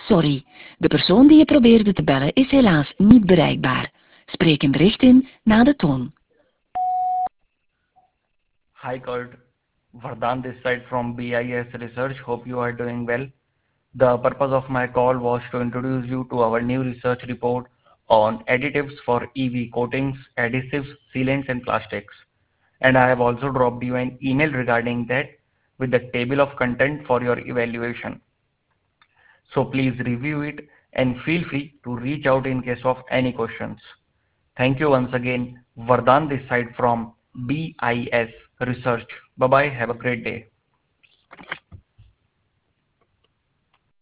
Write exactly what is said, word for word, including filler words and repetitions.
Sorry, de persoon die je probeerde te bellen is helaas niet bereikbaar. Spreek een bericht in na de toon. Hi Kurt, Vardhan this side from B I S Research. Hope you are doing well. The purpose of my call was to introduce you to our new research report on additives for E V coatings, adhesives, sealants and plastics. And I have also dropped you an email regarding that with the table of content for your evaluation. So please review it and feel free to reach out in case of any questions. Thank you once again. Vardhan this side from B I S Research. Bye bye. Have a great day.